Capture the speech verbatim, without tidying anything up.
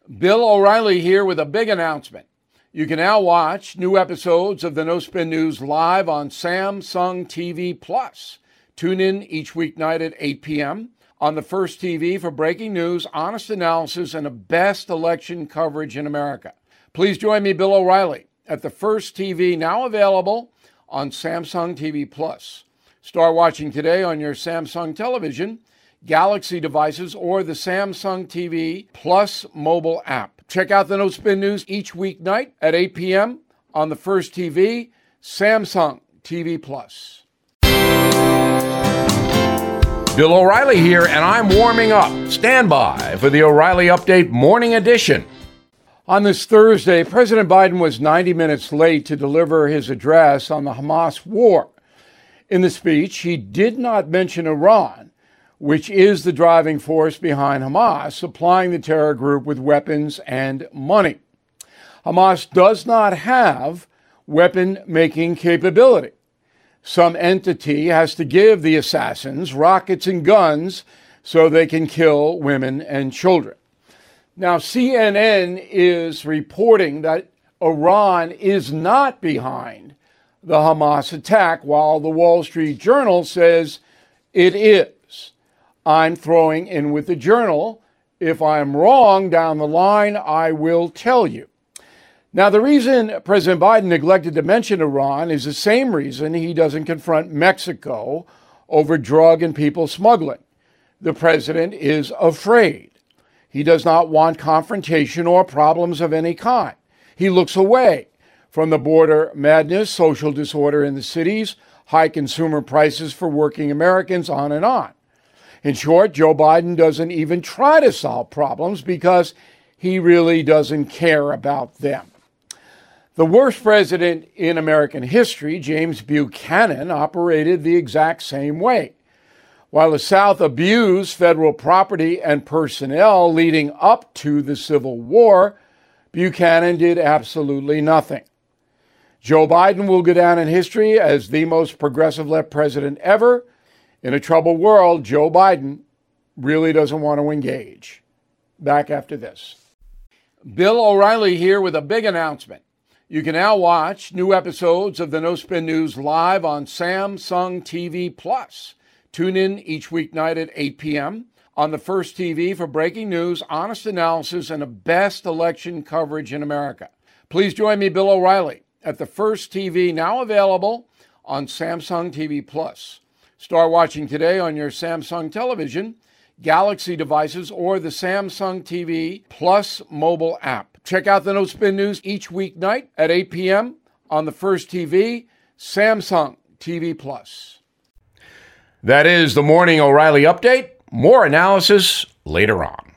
Bill O'Reilly here with a big announcement. You can now watch new episodes of the No Spin News live on Samsung T V Plus. Tune in each weeknight at eight p.m. on the First T V for breaking news, honest analysis, and the best election coverage in America. Please join me, Bill O'Reilly, at the First T V, now available on Samsung T V Plus. Start watching today on your Samsung television, Galaxy devices, or the Samsung T V Plus mobile app. Check out the No Spin News each weeknight at eight p.m. on the First T V, Samsung T V Plus. Bill O'Reilly here, and I'm warming up. Stand by for the O'Reilly Update Morning Edition. On this Thursday, President Biden was ninety minutes late to deliver his address on the Hamas war. In the speech, he did not mention Iran, which is the driving force behind Hamas, supplying the terror group with weapons and money. Hamas does not have weapon-making capability. Some entity has to give the assassins rockets and guns so they can kill women and children. Now, C N N is reporting that Iran is not behind the Hamas attack, while the Wall Street Journal says it is. I'm throwing in with the Journal. If I'm wrong down the line, I will tell you. Now, the reason President Biden neglected to mention Iran is the same reason he doesn't confront Mexico over drug and people smuggling. The president is afraid. He does not want confrontation or problems of any kind. He looks away from the border madness, social disorder in the cities, high consumer prices for working Americans, on and on. In short, Joe Biden doesn't even try to solve problems because he really doesn't care about them. The worst president in American history, James Buchanan, operated the exact same way. While the South abused federal property and personnel leading up to the Civil War, Buchanan did absolutely nothing. Joe Biden will go down in history as the most progressive left president ever. In a troubled world, Joe Biden really doesn't want to engage. Back after this. Bill O'Reilly here with a big announcement. You can now watch new episodes of the No Spin News live on Samsung T V Plus. Tune in each weeknight at eight p.m. on the First T V for breaking news, honest analysis, and the best election coverage in America. Please join me, Bill O'Reilly, at the First T V, now available on Samsung T V Plus. Start watching today on your Samsung television, Galaxy devices, or the Samsung T V Plus mobile app. Check out the No Spin News each weeknight at eight p.m. on the First T V, Samsung T V Plus. That is the Morning O'Reilly Update. More analysis later on.